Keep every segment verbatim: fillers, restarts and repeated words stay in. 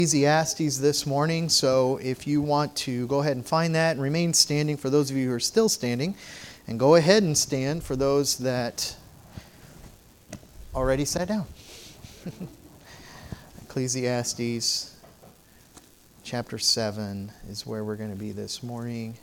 Ecclesiastes this morning, so if you want to go ahead and find that and remain standing for those of you who are still standing, and go ahead and stand for those that already sat down. Ecclesiastes chapter seven is where we're going to be this morning.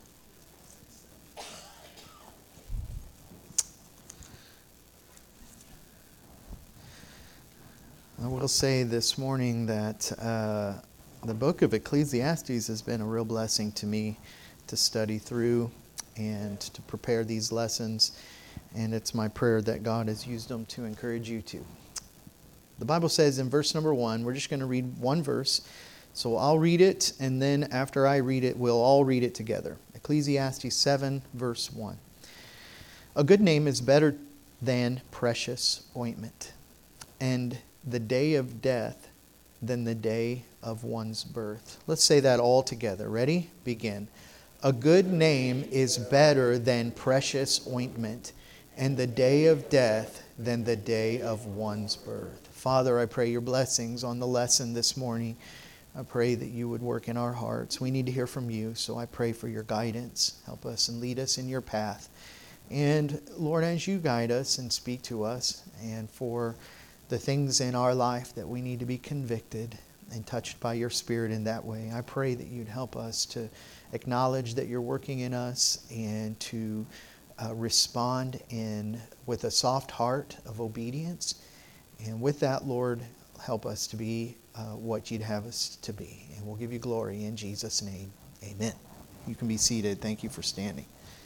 I will say this morning that uh, the book of Ecclesiastes has been a real blessing to me to study through and to prepare these lessons. And it's my prayer that God has used them to encourage you too. The Bible says in verse number one, we're just going to read one verse. So I'll read it, and then after I read it, we'll all read it together. Ecclesiastes seven, verse one. A good name is better than precious ointment, and the day of death than the day of one's birth. Let's say that all together. Ready? Begin. A good name is better than precious ointment, and the day of death than the day of one's birth. Father, I pray your blessings on the lesson this morning. I pray that you would work in our hearts. We need to hear from you, so I pray for your guidance. Help us and lead us in your path. And Lord, as you guide us and speak to us, and for the things in our life that we need to be convicted and touched by your Spirit in that way, I pray that you'd help us to acknowledge that you're working in us and to uh, respond in with a soft heart of obedience. And with that, Lord, help us to be uh, what you'd have us to be. And we'll give you glory in Jesus' name. Amen. You can be seated. Thank you for standing.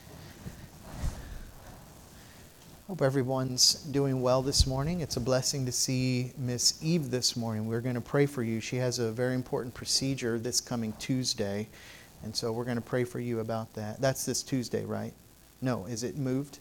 Hope everyone's doing well this morning. It's a blessing to see Miss Eve this morning. We're going to pray for you. She has a very important procedure this coming Tuesday, and so we're going to pray for you about that. That's this Tuesday, right? No, is it moved?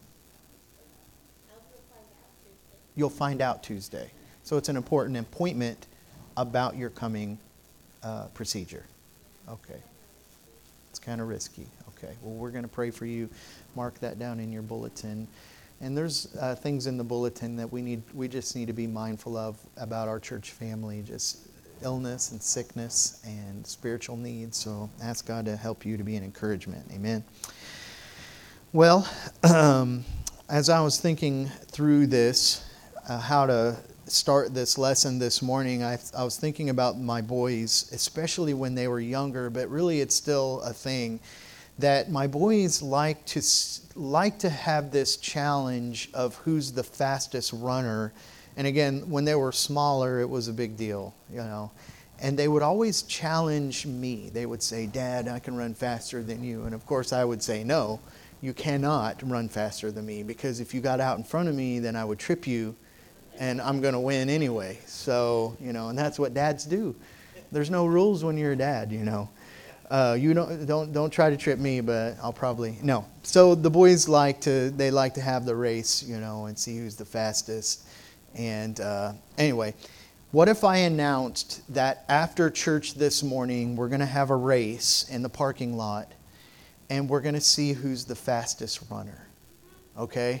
You'll find out Tuesday. So it's an important appointment about your coming uh, procedure. Okay. It's kind of risky. Okay. Well, we're going to pray for you. Mark that down in your bulletin. And there's uh, things in the bulletin that we need. We just need to be mindful of about our church family, just illness and sickness and spiritual needs. So ask God to help you to be an encouragement. Amen. Well, um, as I was thinking through this, uh, how to start this lesson this morning, I, I was thinking about my boys, especially when they were younger, but really it's still a thing. That my boys like to like to have this challenge of who's the fastest runner. And again, when they were smaller, it was a big deal, you know. And they would always challenge me. They would say, "Dad, I can run faster than you." And of course, I would say, "No, you cannot run faster than me, because if you got out in front of me, then I would trip you, and I'm going to win anyway." So, you know, and that's what dads do. There's no rules when you're a dad, you know. Uh, you don't don't don't try to trip me, but I'll probably no. So the boys like to they like to have the race, you know, and see who's the fastest. And uh, anyway, what if I announced that after church this morning we're going to have a race in the parking lot, and we're going to see who's the fastest runner? Okay.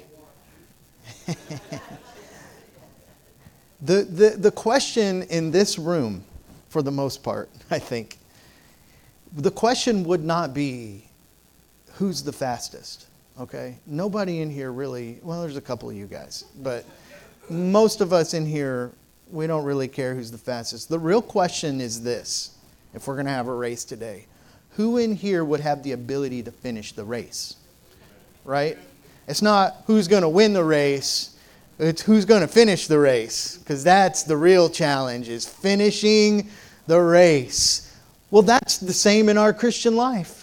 the the the question in this room, for the most part, I think. The question would not be, who's the fastest, okay? Nobody in here really, well, there's a couple of you guys, but most of us in here, we don't really care who's the fastest. The real question is this, if we're going to have a race today. Who in here would have the ability to finish the race, right? It's not who's going to win the race, it's who's going to finish the race, because that's the real challenge, is finishing the race. Well, that's the same in our Christian life.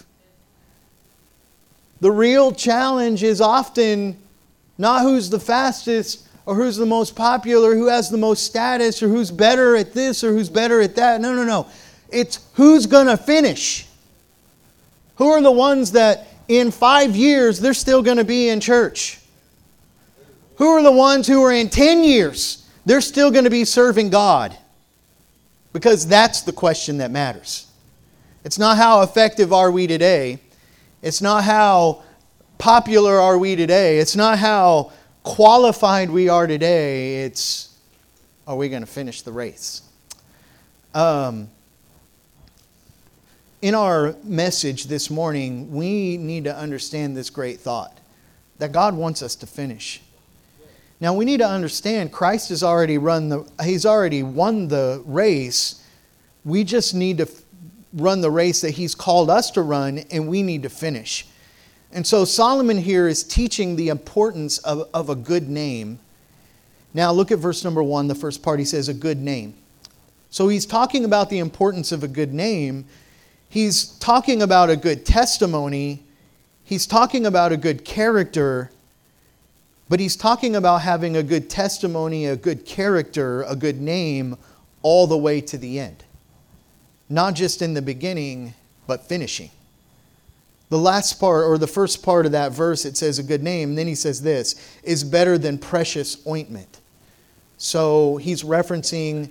The real challenge is often not who's the fastest or who's the most popular, who has the most status, or who's better at this or who's better at that. No, no, no. It's who's going to finish. Who are the ones that in five years they're still going to be in church? Who are the ones who are in ten years they're still going to be serving God? Because that's the question that matters. It's not how effective are we today. It's not how popular are we today. It's not how qualified we are today. It's, are we going to finish the race? Um, in our message this morning, we need to understand this great thought, that God wants us to finish. Now we need to understand Christ has already run the He's already won the race. We just need to run the race that He's called us to run, and we need to finish. And so Solomon here is teaching the importance of, of a good name. Now look at verse number one. The first part, he says, a good name. So he's talking about the importance of a good name. He's talking about a good testimony. He's talking about a good character. But he's talking about having a good testimony, a good character, a good name all the way to the end. Not just in the beginning, but finishing. The last part, or the first part of that verse, it says a good name. Then he says this, is better than precious ointment. So he's referencing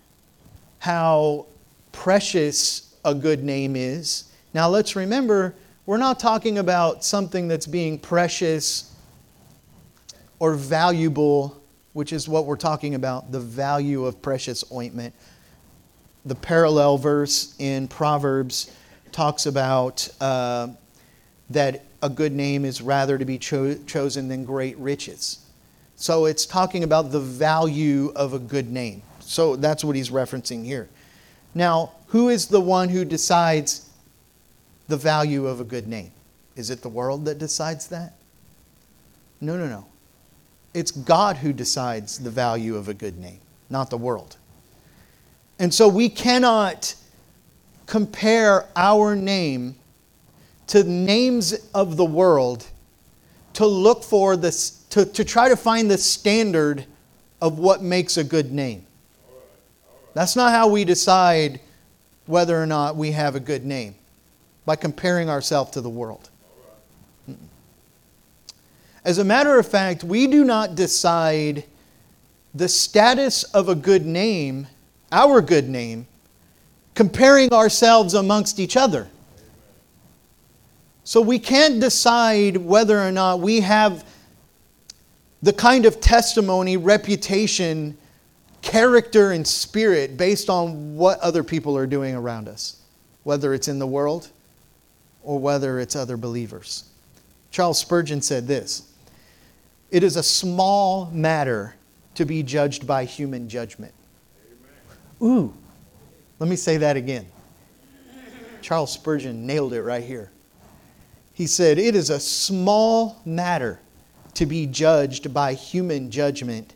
how precious a good name is. Now let's remember, we're not talking about something that's being precious or valuable, which is what we're talking about, the value of precious ointment. The parallel verse in Proverbs talks about uh, that a good name is rather to be cho- chosen than great riches. So it's talking about the value of a good name. So that's what he's referencing here. Now, who is the one who decides the value of a good name? Is it the world that decides that? No, no, no. It's God who decides the value of a good name, not the world. And so we cannot compare our name to names of the world to look for this, to, to try to find the standard of what makes a good name. That's not how we decide whether or not we have a good name, by comparing ourselves to the world. As a matter of fact, we do not decide the status of a good name, our good name, comparing ourselves amongst each other. So we can't decide whether or not we have the kind of testimony, reputation, character, and spirit based on what other people are doing around us, whether it's in the world or whether it's other believers. Charles Spurgeon said this, "It is a small matter to be judged by human judgment." Amen. Ooh, let me say that again. Charles Spurgeon nailed it right here. He said, "It is a small matter to be judged by human judgment.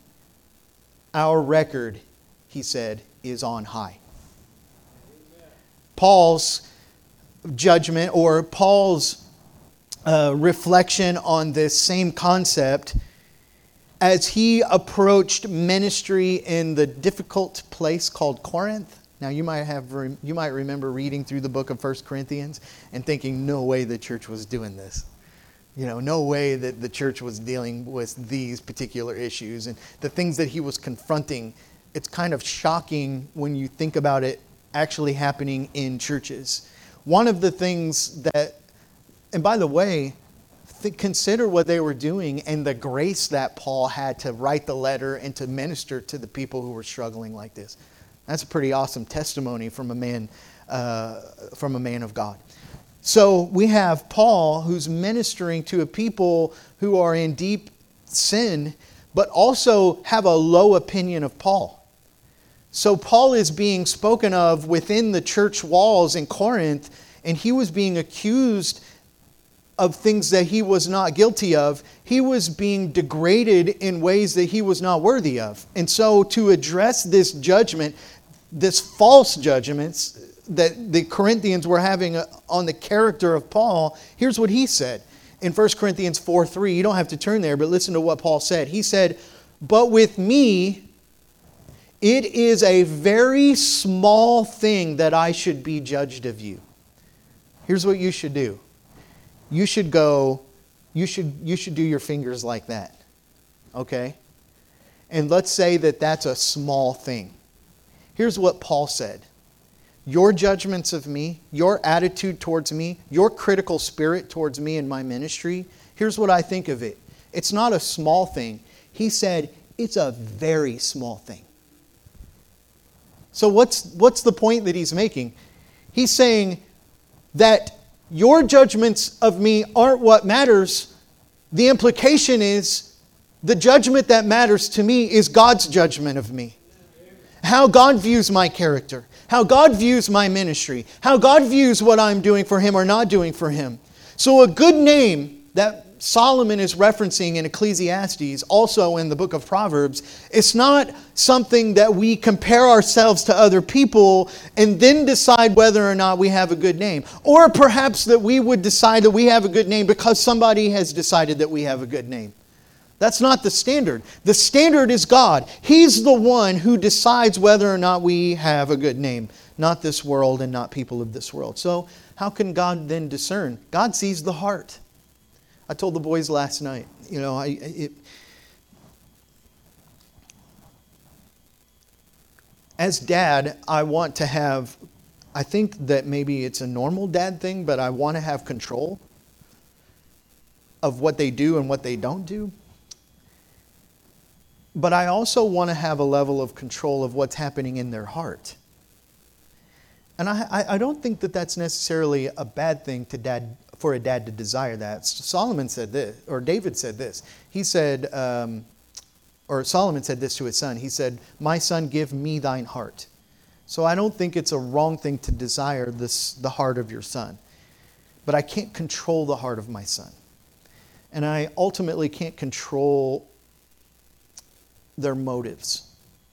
Our record," he said, "is on high." Amen. Paul's judgment, or Paul's uh, reflection on this same concept as he approached ministry in the difficult place called Corinth. Now you might have you might remember reading through the book of First Corinthians and thinking, no way the church was doing this. You know, no way that the church was dealing with these particular issues and the things that he was confronting. It's kind of shocking when you think about it actually happening in churches. One of the things that, and by the way, th- consider what they were doing and the grace that Paul had to write the letter and to minister to the people who were struggling like this. That's a pretty awesome testimony from a man, uh, from a man of God. So we have Paul who's ministering to a people who are in deep sin, but also have a low opinion of Paul. So Paul is being spoken of within the church walls in Corinth, and he was being accused of things that he was not guilty of. He was being degraded in ways that he was not worthy of. And so to address this judgment, this false judgments that the Corinthians were having on the character of Paul, here's what he said in First Corinthians four three. You don't have to turn there, but listen to what Paul said. He said, "But with me, it is a very small thing that I should be judged of you." Here's what you should do. You should go, you should, you should do your fingers like that. Okay? And let's say that that's a small thing. Here's what Paul said. Your judgments of me, your attitude towards me, your critical spirit towards me and my ministry, here's what I think of it. It's not a small thing. He said, it's a very small thing. So what's, what's the point that he's making? He's saying, that your judgments of me aren't what matters, the implication is the judgment that matters to me is God's judgment of me. How God views my character. How God views my ministry. How God views what I'm doing for Him or not doing for Him. So a good name that Solomon is referencing in Ecclesiastes, also in the book of Proverbs, it's not something that we compare ourselves to other people and then decide whether or not we have a good name. Or perhaps that we would decide that we have a good name because somebody has decided that we have a good name. That's not the standard. The standard is God. He's the one who decides whether or not we have a good name, not this world and not people of this world. So how can God then discern? God sees the heart. I told the boys last night, you know, I it, as dad, I want to have, I think that maybe it's a normal dad thing, but I want to have control of what they do and what they don't do. But I also want to have a level of control of what's happening in their heart. And I, I don't think that that's necessarily a bad thing to dad, for a dad to desire that. Solomon said this, or David said this. He said, um, or Solomon said this to his son. He said, "My son, give me thine heart." So I don't think it's a wrong thing to desire this, the heart of your son. But I can't control the heart of my son. And I ultimately can't control their motives.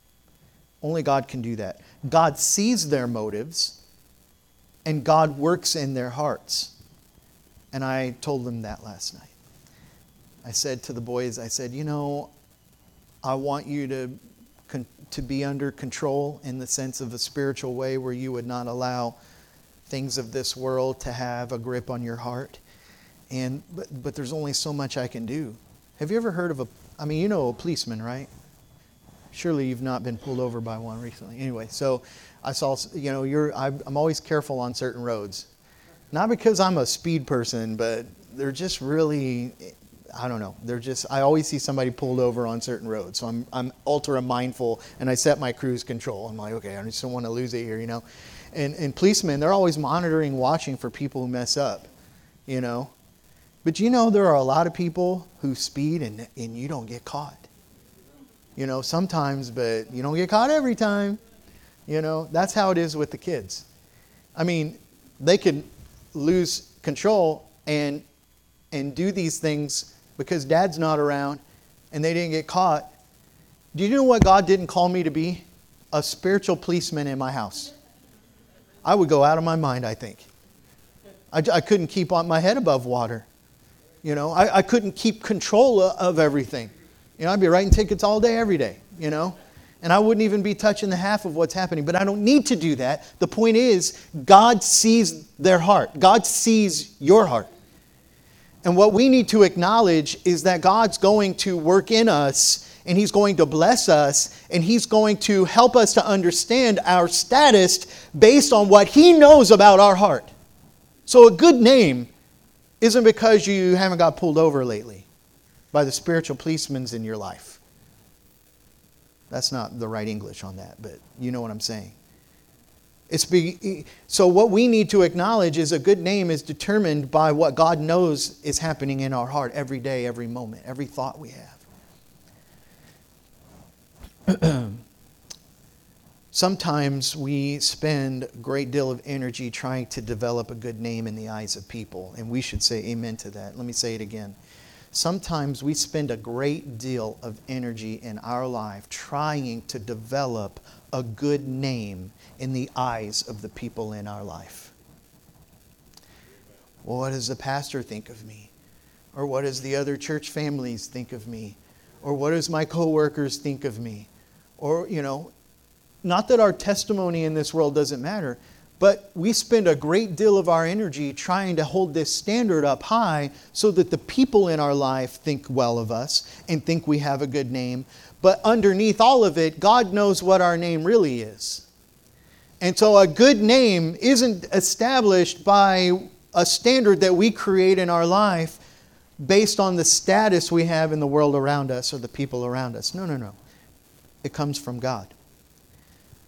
Only God can do that. God sees their motives, and God works in their hearts. And I told them that last night. I said to the boys, I said, you know, I want you to, to be under control in the sense of a spiritual way where you would not allow things of this world to have a grip on your heart. And but, but there's only so much I can do. Have you ever heard of a, I mean, you know a policeman, right? Surely you've not been pulled over by one recently. Anyway, so I saw, you know, you're, I'm always careful on certain roads. Not because I'm a speed person, but they're just really, I don't know. They're just, I always see somebody pulled over on certain roads. So I'm, I'm ultra mindful, and I set my cruise control. I'm like, okay, I just don't want to lose it here, you know. And, and policemen, they're always monitoring, watching for people who mess up, you know. But you know, there are a lot of people who speed and, and you don't get caught. You know, sometimes, but you don't get caught every time. You know, that's how it is with the kids. I mean, they could lose control and and do these things because dad's not around and they didn't get caught. Do you know what God didn't call me to be? A spiritual policeman in my house. I would go out of my mind, I think. I, I couldn't keep on my head above water. You know, I, I couldn't keep control of everything. You know, I'd be writing tickets all day, every day, you know. And I wouldn't even be touching the half of what's happening. But I don't need to do that. The point is, God sees their heart. God sees your heart. And what we need to acknowledge is that God's going to work in us, and He's going to bless us, and He's going to help us to understand our status based on what He knows about our heart. So a good name isn't because you haven't got pulled over lately by the spiritual policemen in your life. That's not the right English on that, but you know what I'm saying. It's be, so what we need to acknowledge is a good name is determined by what God knows is happening in our heart every day, every moment, every thought we have. Sometimes we spend a great deal of energy trying to develop a good name in the eyes of people, and we should say amen to that. Let me say it again. Sometimes we spend a great deal of energy in our life trying to develop a good name in the eyes of the people in our life. Well, what does the pastor think of me? Or what does the other church families think of me? Or what does my coworkers think of me? Or, you know, not that our testimony in this world doesn't matter, but we spend a great deal of our energy trying to hold this standard up high so that the people in our life think well of us and think we have a good name. But underneath all of it, God knows what our name really is. And so a good name isn't established by a standard that we create in our life based on the status we have in the world around us or the people around us. No, no, no. It comes from God.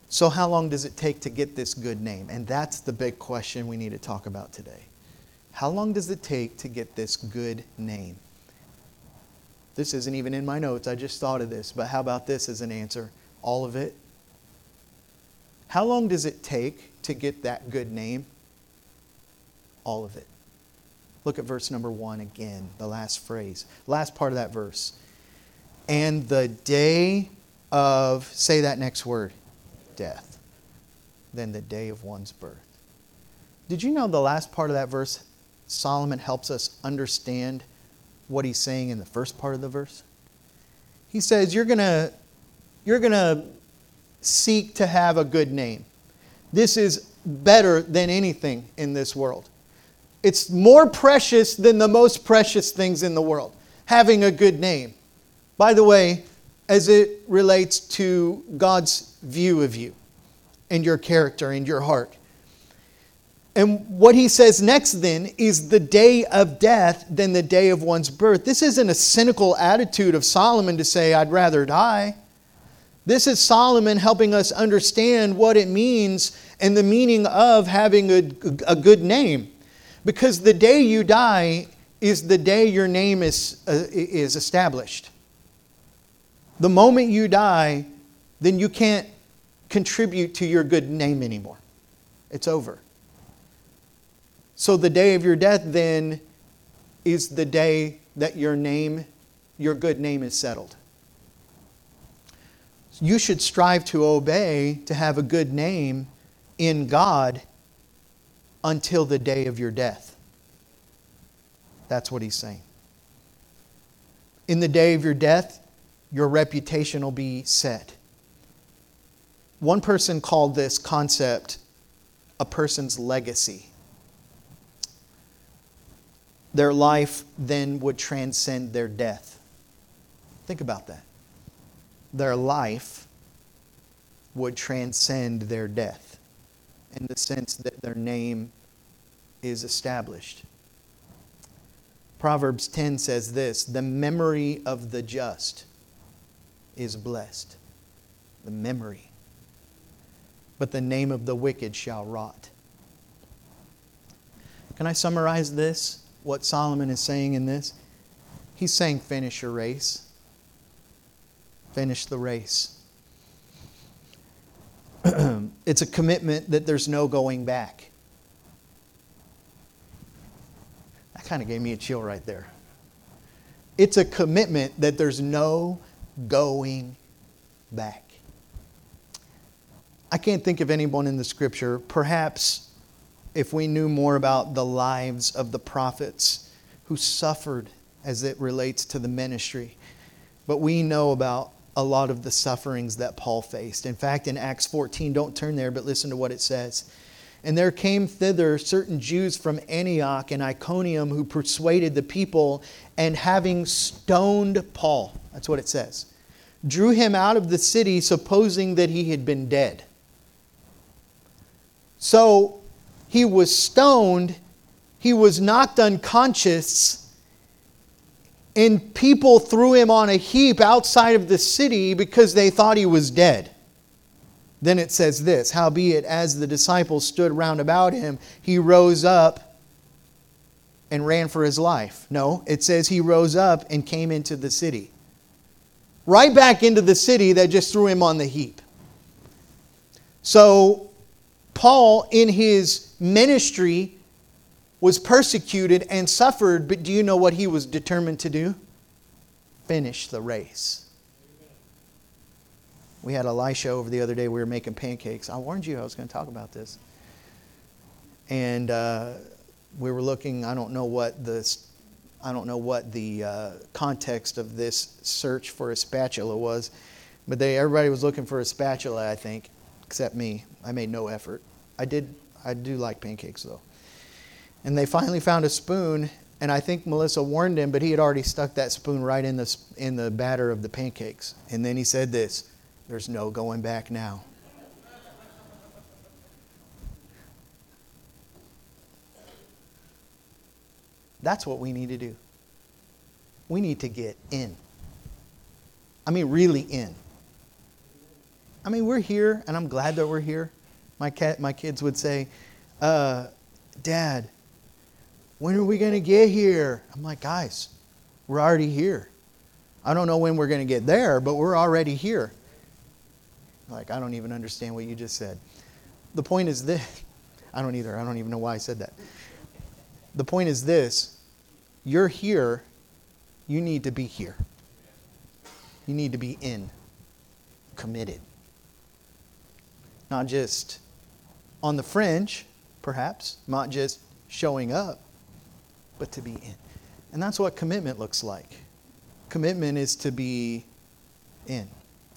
So how long does it take to get this good name? And that's the big question we need to talk about today. How long does it take to get this good name? This isn't even in my notes. I just thought of this. But how about this as an answer? All of it? How long does it take to get that good name? All of it. Look at verse number one again, the last phrase. Last part of that verse. And the day of, say that next word, death. Then the day of one's birth. Did you know the last part of that verse, Solomon helps us understand what he's saying in the first part of the verse? He says, you're going to you're going to seek to have a good name. This is better than anything in this world. It's more precious than the most precious things in the world, having a good name. By the way, as it relates to God's view of you and your character and your heart. And what he says next then is the day of death than the day of one's birth. This isn't a cynical attitude of Solomon to say, I'd rather die. This is Solomon helping us understand what it means and the meaning of having a, a good name. Because the day you die is the day your name is, uh, is established. The moment you die, then you can't contribute to your good name anymore. It's over. So the day of your death then is the day that your name, your good name is settled. You should strive to obey, to have a good name in God until the day of your death. That's what he's saying. In the day of your death, your reputation will be set. One person called this concept a person's legacy. Their life then would transcend their death. Think about that. Their life would transcend their death in the sense that their name is established. Proverbs ten says this, the memory of the just is blessed. The memory. But the name of the wicked shall rot. Can I summarize this? What Solomon is saying in this? He's saying finish your race. Finish the race. It's a commitment that there's no going back. That kind of gave me a chill right there. It's a commitment that there's no going back. I can't think of anyone in the Scripture, perhaps if we knew more about the lives of the prophets who suffered as it relates to the ministry. But we know about a lot of the sufferings that Paul faced. In fact, in Acts fourteen, don't turn there, but listen to what it says. And there came thither certain Jews from Antioch and Iconium who persuaded the people, and having stoned Paul, that's what it says, drew him out of the city, supposing that he had been dead. So he was stoned, he was knocked unconscious, and people threw him on a heap outside of the city because they thought he was dead. Then it says this, howbeit as the disciples stood round about him, he rose up and ran for his life. No, it says he rose up and came into the city. Right back into the city that just threw him on the heap. So Paul in his ministry was persecuted and suffered, but do you know what he was determined to do? Finish the race. We had Elisha over the other day. We were making pancakes. I warned you I was going to talk about this. And uh, we were looking, I don't know what the, I don't know what the uh, context of this search for a spatula was, but they everybody was looking for a spatula, I think, except me. I made no effort. I did, I do like pancakes though. And they finally found a spoon, and I think Melissa warned him, but he had already stuck that spoon right in the in the batter of the pancakes. And then he said this, there's no going back now. That's what we need to do. We need to get in. I mean, really in. I mean, we're here, and I'm glad that we're here. My cat, my kids would say, uh, Dad, when are we going to get here? I'm like, guys, we're already here. I don't know when we're going to get there, but we're already here. Like, I don't even understand what you just said. The point is this. I don't either. I don't even know why I said that. The point is this. You're here. You need to be here. You need to be in. Committed. Not just on the fringe, perhaps. Not just showing up, but to be in. And that's what commitment looks like. Commitment is to be in.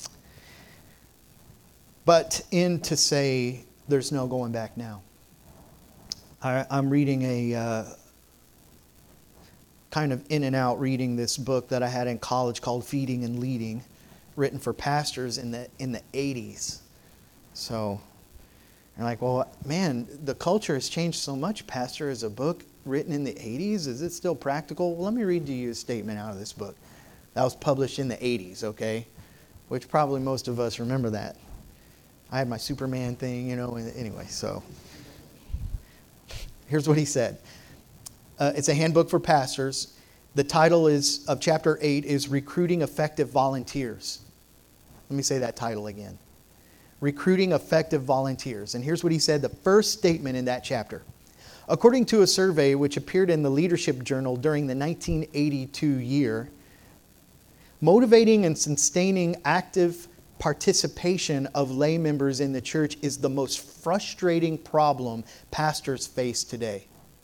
But in to say there's no going back now. I, I'm reading a uh, kind of in and out reading this book that I had in college called Feeding and Leading, written for pastors in the in the eighties. So you're like, well, man, the culture has changed so much. Pastor is a book written in the eighties. Is it still practical? Well, let me read to you a statement out of this book. That was published in the eighties, okay? Which probably most of us remember that. I had my Superman thing, you know, anyway, so here's what he said. Uh, it's a handbook for pastors. The title is of chapter eight is Recruiting Effective Volunteers. Let me say that title again. Recruiting Effective Volunteers. And here's what he said, the first statement in that chapter. According to a survey which appeared in the Leadership Journal during the nineteen eighty-two year, motivating and sustaining active participation of lay members in the church is the most frustrating problem pastors face today.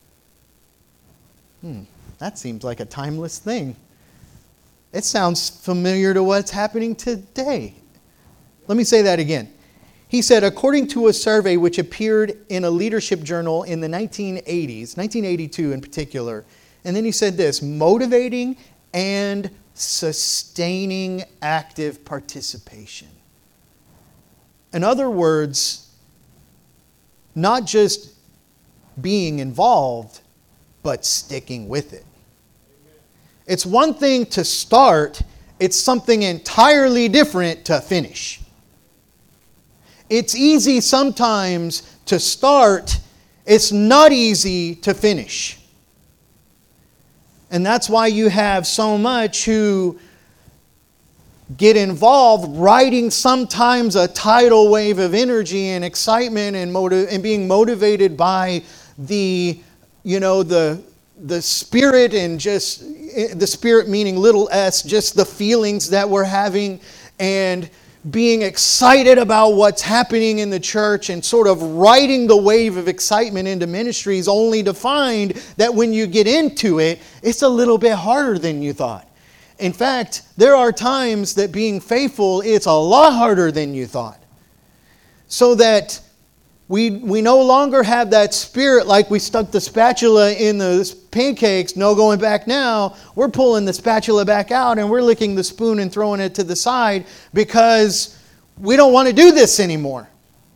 Hmm, that seems like a timeless thing. It sounds familiar to what's happening today. Let me say that again. He said, according to a survey which appeared in a leadership journal in the nineteen eighties, nineteen eighty-two in particular, and then he said this, motivating and sustaining active participation. In other words, not just being involved, but sticking with it. It's one thing to start, it's something entirely different to finish. It's easy sometimes to start, it's not easy to finish. And that's why you have so much who get involved riding sometimes a tidal wave of energy and excitement and motiv- and being motivated by the, you know, the the spirit and just the spirit meaning little s, just the feelings that we're having and being excited about what's happening in the church and sort of riding the wave of excitement into ministries, only to find that when you get into it, it's a little bit harder than you thought. In fact, there are times that being faithful, it's a lot harder than you thought. So that we we no longer have that spirit like we stuck the spatula in the pancakes, no going back now. We're pulling the spatula back out and we're licking the spoon and throwing it to the side because we don't want to do this anymore.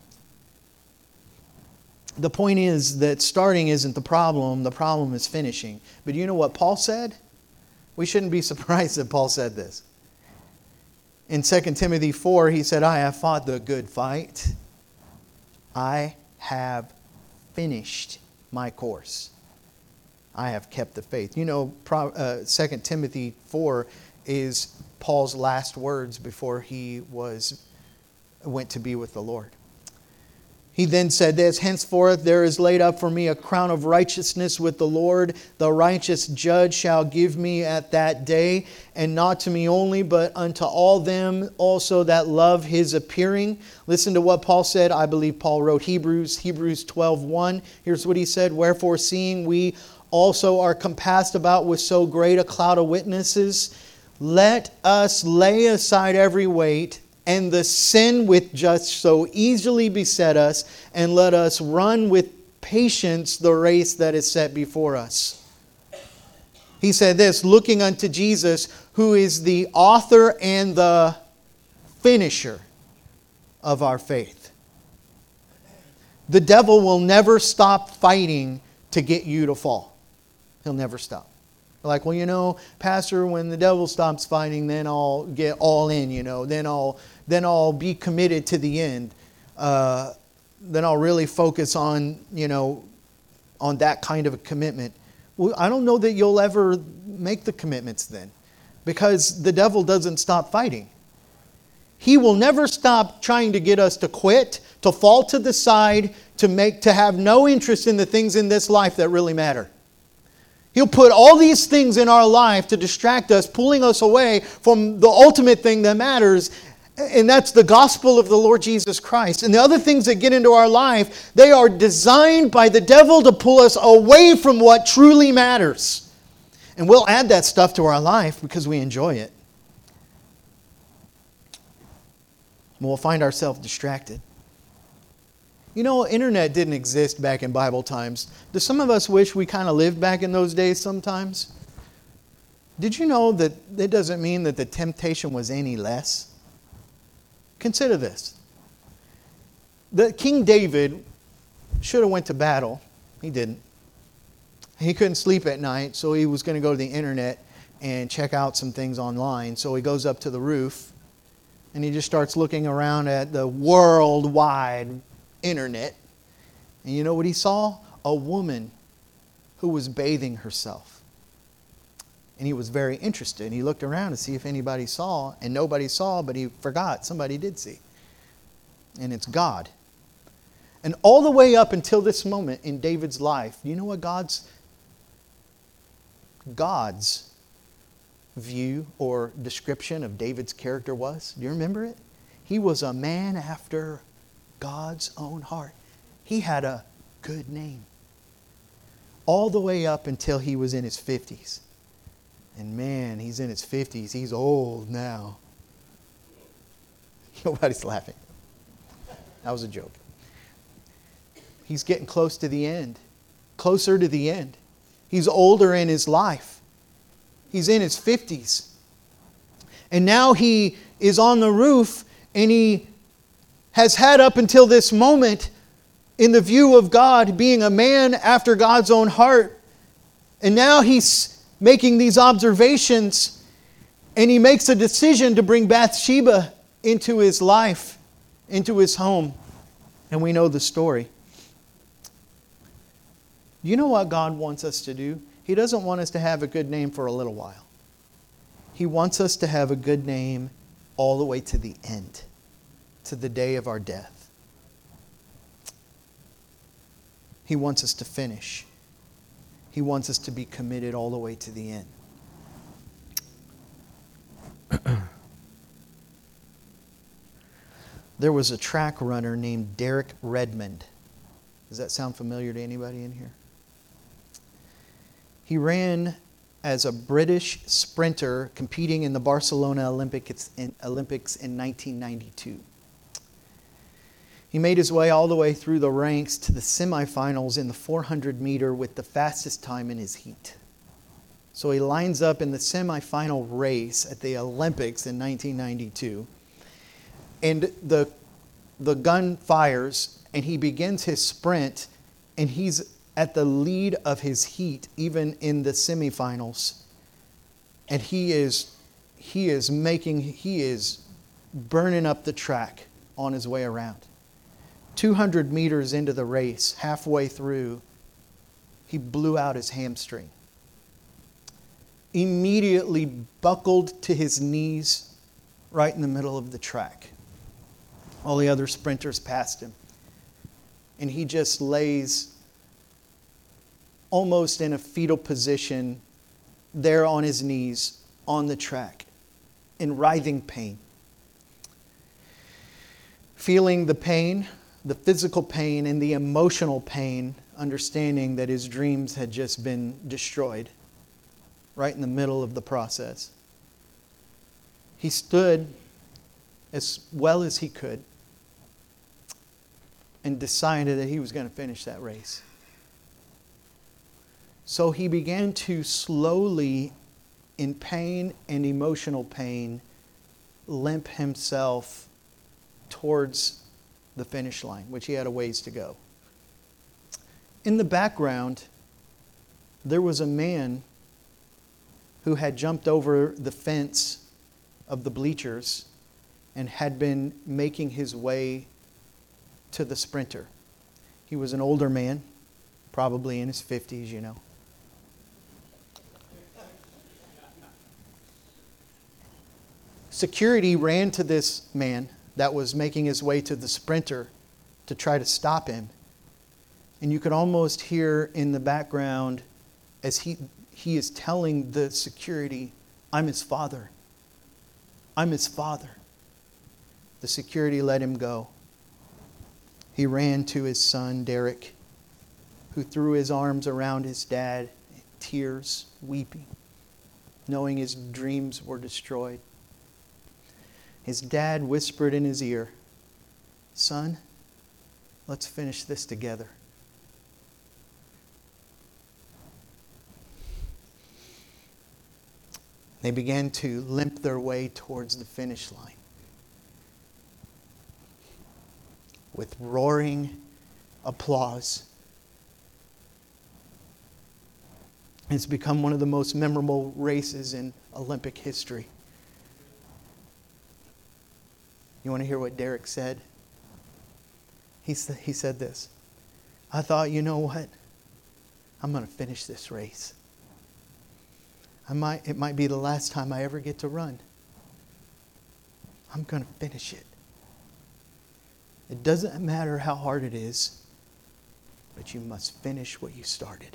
The point is that starting isn't the problem. The problem is finishing. But you know what Paul said? We shouldn't be surprised that Paul said this. In Second Timothy four, he said, I have fought the good fight. I have finished my course. I have kept the faith. You know, uh, Second Timothy four is Paul's last words before he was went to be with the Lord. He then said this, henceforth there is laid up for me a crown of righteousness with the Lord. The righteous judge shall give me at that day, and not to me only, but unto all them also that love his appearing. Listen to what Paul said. I believe Paul wrote Hebrews, Hebrews twelve one. Here's what he said. Wherefore, seeing we also are compassed about with so great a cloud of witnesses, let us lay aside every weight and the sin which just so easily beset us, and let us run with patience the race that is set before us. He said this, looking unto Jesus, who is the author and the finisher of our faith. The devil will never stop fighting to get you to fall. He'll never stop. Like, well, you know, Pastor, when the devil stops fighting, then I'll get all in, you know. Then I'll then I'll be committed to the end. Uh, then I'll really focus on, you know, on that kind of a commitment. Well, I don't know that you'll ever make the commitments then, because the devil doesn't stop fighting. He will never stop trying to get us to quit, to fall to the side, to make to have no interest in the things in this life that really matter. He'll put all these things in our life to distract us, pulling us away from the ultimate thing that matters, and that's the gospel of the Lord Jesus Christ. And the other things that get into our life, they are designed by the devil to pull us away from what truly matters. And we'll add that stuff to our life because we enjoy it. And we'll find ourselves distracted. You know, internet didn't exist back in Bible times. Do some of us wish we kind of lived back in those days sometimes? Did you know that that doesn't mean that the temptation was any less? Consider this. The King David should have went to battle. He didn't. He couldn't sleep at night, so he was going to go to the internet and check out some things online. So he goes up to the roof and he just starts looking around at the worldwide internet. And you know what he saw? A woman who was bathing herself. And he was very interested. He looked around to see if anybody saw, and nobody saw, but he forgot somebody did see. And it's God. And all the way up until this moment in David's life, you know what God's God's view or description of David's character was? Do you remember it? He was a man after God's own heart. He had a good name. All the way up until he was in his fifties. And man, he's in his fifties. He's old now. Nobody's laughing. That was a joke. He's getting close to the end. Closer to the end. He's older in his life. He's in his fifties. And now he is on the roof and he has had up until this moment, in the view of God, being a man after God's own heart. And now he's making these observations, and he makes a decision to bring Bathsheba into his life, into his home. And we know the story. You know what God wants us to do? He doesn't want us to have a good name for a little while. He wants us to have a good name all the way to the end, to the day of our death. He wants us to finish. He wants us to be committed all the way to the end. There was a track runner named Derek Redmond. Does that sound familiar to anybody in here? He ran as a British sprinter competing in the Barcelona Olympics in, Olympics in nineteen ninety-two. He made his way all the way through the ranks to the semifinals in the four hundred meter with the fastest time in his heat. So he lines up in the semifinal race at the Olympics in nineteen ninety-two. And the, the gun fires and he begins his sprint, and he's at the lead of his heat, even in the semifinals. And he is, he is making, he is burning up the track on his way around. two hundred meters into the race, halfway through, he blew out his hamstring. Immediately buckled to his knees right in the middle of the track. All the other sprinters passed him. And he just lays almost in a fetal position there on his knees on the track in writhing pain. Feeling the pain, the physical pain and the emotional pain, understanding that his dreams had just been destroyed right in the middle of the process. He stood as well as he could and decided that he was going to finish that race. So he began to slowly, in pain and emotional pain, limp himself towards the finish line, which he had a ways to go. In the background, there was a man who had jumped over the fence of the bleachers and had been making his way to the sprinter. He was an older man, probably in his fifties, you know. Security ran to this man that was making his way to the sprinter to try to stop him. And you could almost hear in the background as he, he is telling the security, I'm his father. I'm his father. The security let him go. He ran to his son, Derek, who threw his arms around his dad, tears, weeping, knowing his dreams were destroyed. His dad whispered in his ear, son, let's finish this together. They began to limp their way towards the finish line. With roaring applause. It's become one of the most memorable races in Olympic history. You want to hear what Derek said? He, sa- he said this. I thought, you know what? I'm going to finish this race. I might, it might be the last time I ever get to run. I'm going to finish it. It doesn't matter how hard it is, but you must finish what you started.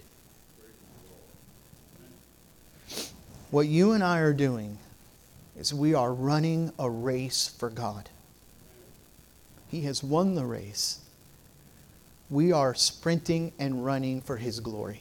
What you and I are doing is we are running a race for God. He has won the race. We are sprinting and running for His glory.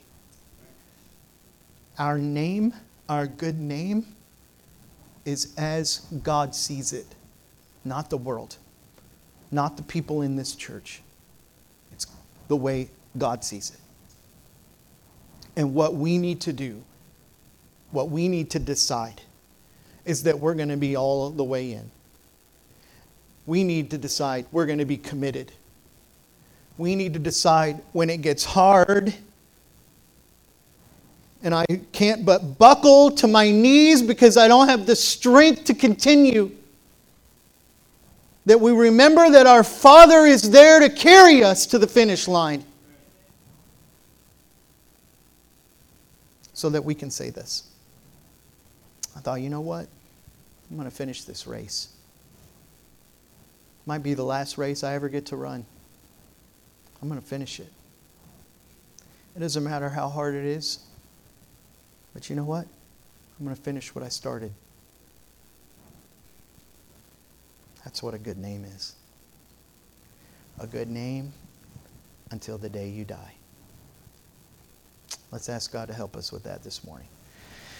Our name, our good name, is as God sees it, not the world, not the people in this church. It's the way God sees it. And what we need to do, what we need to decide, is that we're going to be all the way in. We need to decide we're going to be committed. We need to decide when it gets hard and I can't but buckle to my knees because I don't have the strength to continue, that we remember that our Father is there to carry us to the finish line. So that we can say this. I thought, you know what? I'm going to finish this race. Might be the last race I ever get to run. I'm going to finish it. It doesn't matter how hard it is. But you know what? I'm going to finish what I started. That's what a good name is. A good name until the day you die. Let's ask God to help us with that this morning.